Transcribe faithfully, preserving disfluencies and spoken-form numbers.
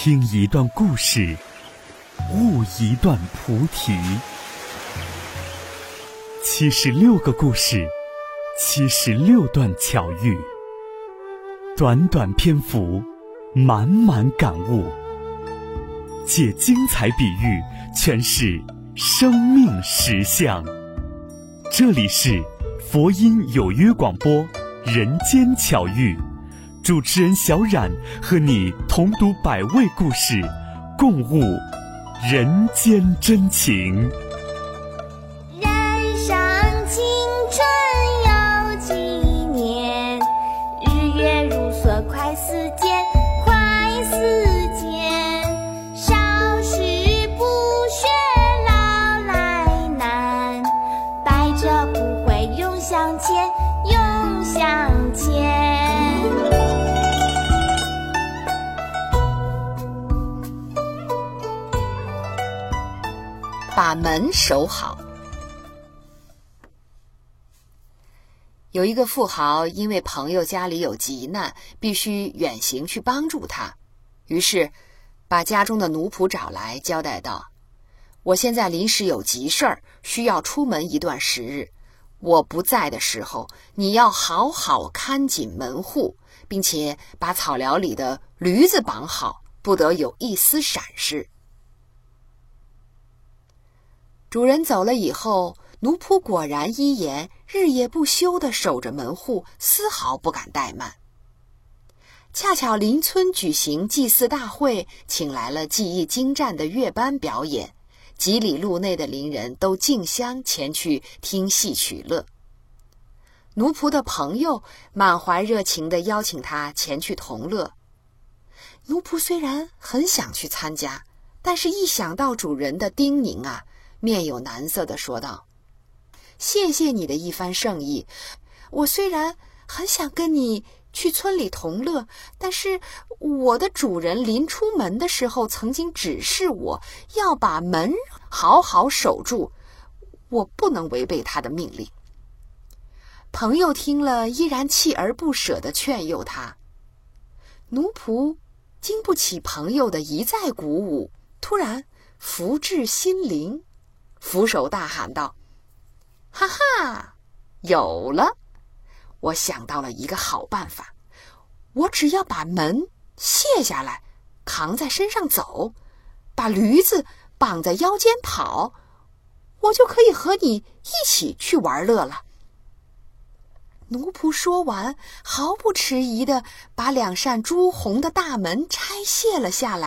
听一段故事，悟一段菩提。七十六个故事，七十六段巧遇，短短篇幅，满满感悟，借精彩比喻诠释生命实相。这里是佛音有约广播人间巧遇，主持人小冉和你同读百味故事，共悟人间真情。 人生青春有几年，日月如梭快似箭，快似箭。少时不学老来难，百折不会永向前，永向前。 把门守好。有一个富豪因为朋友家里有急难，必须远行去帮助他，于是把家中的奴仆找来，交代道：我现在临时有急事儿，需要出门一段时日，我不在的时候，你要好好看紧门户，并且把草寮里的驴子绑好，不得有一丝闪失。主人走了以后，奴仆果然依言，日夜不休地守着门户，丝毫不敢怠慢。恰巧邻村举行祭祀大会，请来了技艺精湛的乐班表演，几里路内的邻人都竞相前去听戏取乐。奴仆的朋友满怀热情地邀请他前去同乐。奴仆虽然很想去参加，但是一想到主人的叮咛啊，面有难色地说道：谢谢你的一番盛意，我虽然很想跟你去村里同乐，但是我的主人临出门的时候曾经指示我要把门好好守住，我不能违背他的命令。朋友听了依然锲而不舍地劝诱他。奴仆经不起朋友的一再鼓舞，突然福至心灵，俯首大喊道：哈哈，有了！我想到了一个好办法，我只要把门卸下来，扛在身上走，把驴子绑在腰间跑，我就可以和你一起去玩乐了。奴仆说完，毫不迟疑地把两扇朱红的大门拆卸了下来，